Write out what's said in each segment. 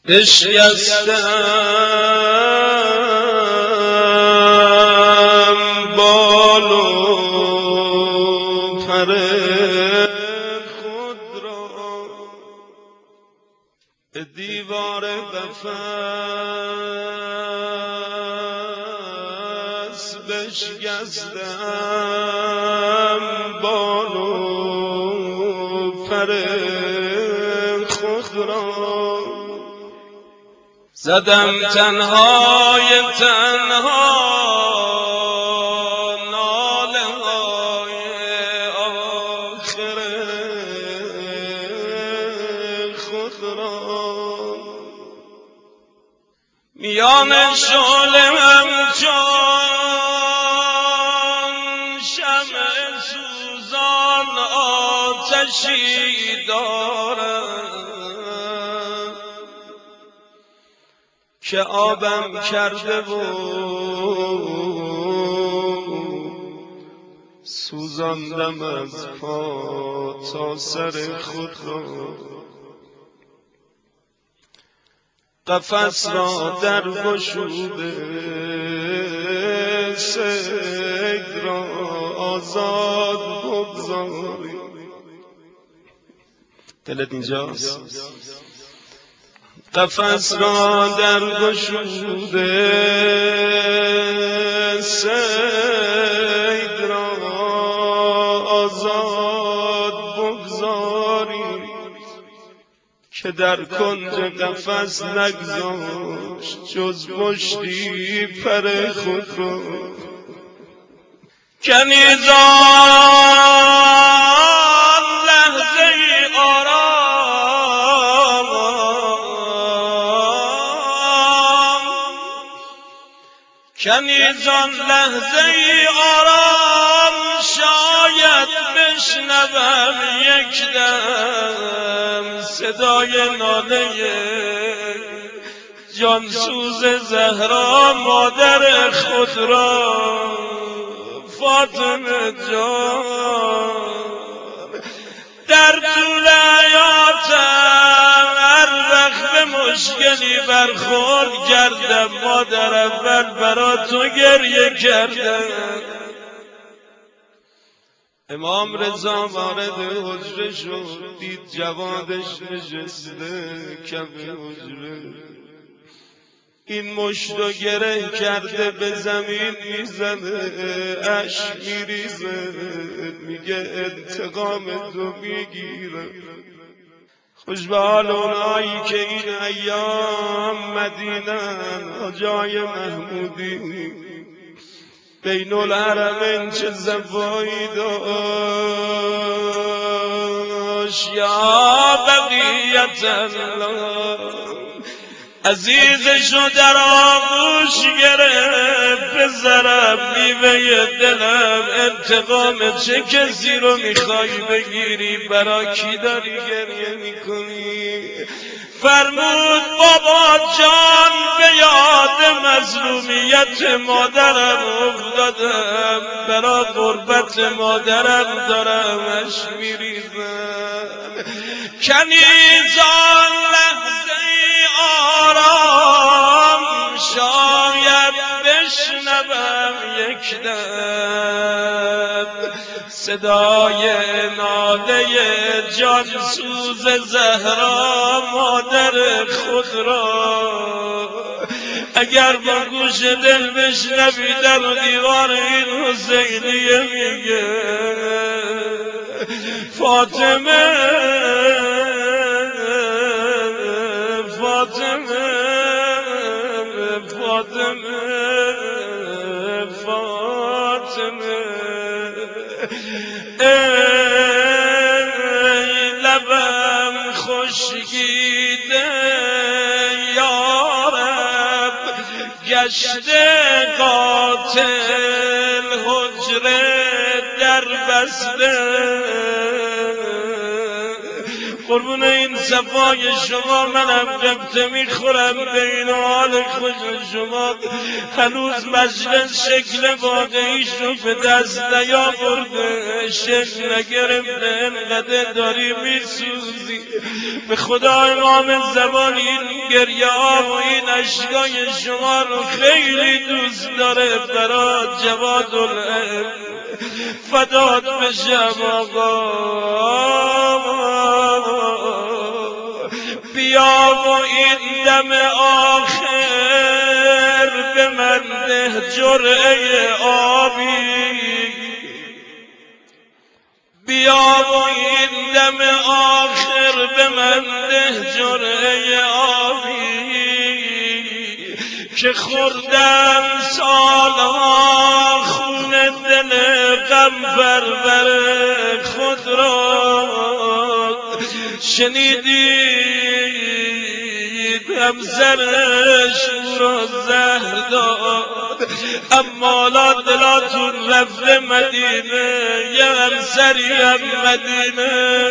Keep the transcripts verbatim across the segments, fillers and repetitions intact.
بشکستم بال و پر خود را، به دیوار قفس بشکستم بال و پر خود را، زدم تنهای تنها ناله های آخر خود را، میان شعله همچون شمع سوزان آتشی دارم که آبم کرده و سوزاندم از پا تا سر خود را، قفس را در گشوده صید را آزاد بگذاری. دلت اینجاست؟ قفس را در گشوده صید را آزاد بگذاری، که در کنج قفس نگذاشت جز مشتی پر خود را، کنیزان لحظه ای آرام کنیزان لحظه ای آرام، شاید بشنوم یک دم صدای ناله جانسوز زهرا مادر خود را. فاطمه جان، در طول حیاتم هر وقت به مشکلی برخورد کردم مادر اول برا تو گریه کردم. امام رضا وارد حجره شد، دید جوادش نشسته کف حجره، این مشتو گره کرده به زمین میزنه، اشک میریزه، میگه انتقام تو میگیره. خوش به حال اونایی که این ایام مدینن، جای محمودی بین الحرمین چه زفایی داشت. یا بقیت الله، عزیزشو در آغوش گرفت، پسرم میوه دلم، انتقام چه کسی رو میخوای بگیری؟ برا کی داری گریه میکنی؟ فرمود بابا جان، به یاد مظلومیت مادرم افتادم، برا غربت مادرم دارم اشک میریزم. کنیزان لحظه ای آرام، شاید بشنوم یک دم صدای ناله جانسوز زهرا مادر خود را. اگر با گوش دل بشنوی در دیوار این حسینیه میگه فاطمه فاطمه فاطمه فاطمه، ای لبم خشکیده یارب، گشته قاتل حجره در بسته، قربون این صفای شما منم قبطه میخورم به این حال خوش شما. هنوز مجلس شکل واقعیشو به دست نیاورده، شکل نگرفته، انقدر داری میسوزی. به خدا امام زمان این گریه ها و این اشکای شما رو خیلی دوست داره. برات جواد العلم فدات بشم آقا. بیا و این دم آخر به من ده جرعه آبی، بیا و این دم آخر به من ده جرعه آبی، که خوردم سالها خون دل غم پرور خود را. شنیدید همسرش او را زهر داد، اما لا دلاتون رفته مدینه، یه همسری هم مدینه.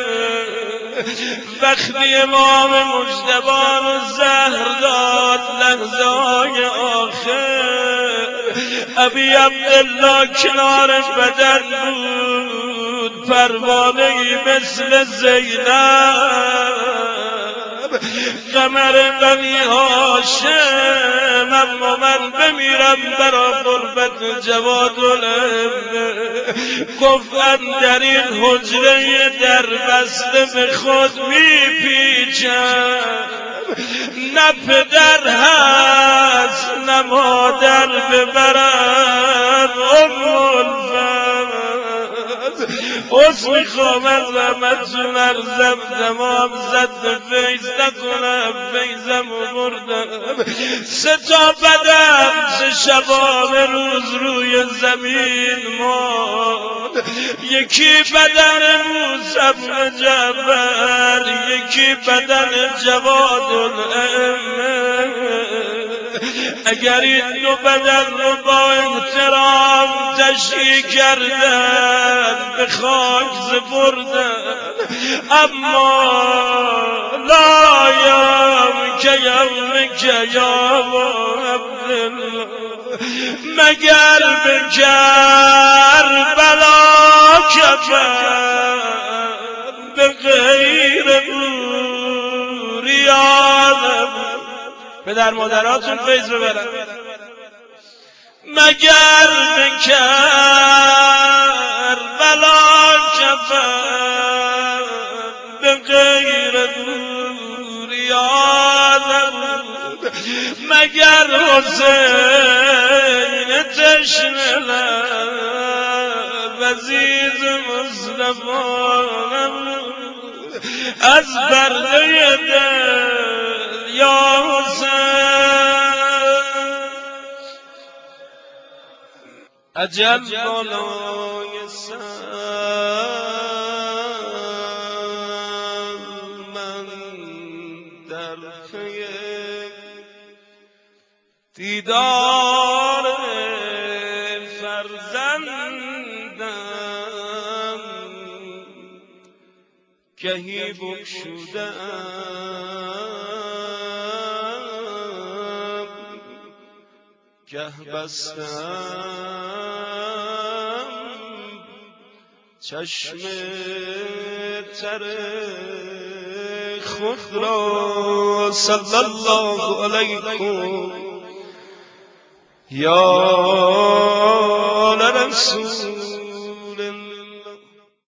وقتی امام مجتبی رو زهر داد لحظه های آخر، ابی عبدالله کنار بدن بود، پروانه‌ای مثل زینب، قمر بنی هاشم. اما من بمیرم برا قربت جواد العلم. گفت در این حجره در بسته به خود میپیچم، نه پدر هست نه مادر ببرم ام الفضل. عذر میخوام از رحمتون ارزم، تمام زد فیض نکنم، فیضم و بردم. سه تا بدن سه شبانه روز روی زمین ماند، یکی بدن موسی بن جعفر، یکی بدن جواد الائمه. اگر این دو بدن رو با احترام تشییع کردن به خاک سپردن، اما لا یوم که یوم که یا عبدالله، مگر به کربلا کفن به غیر بوریان. پدر مادراتون فیض ببرن. مگر به کربلا کفن به غیر بوریان، مگر حسین تشنه لب عزیز مصطفی نبود. از پرده دل یا حسین اجل بالای سر، من در پی دیدار فرزندم، گهی بگشودم گه بستم چشم تر خود را. صلی الله علیکم یا رسول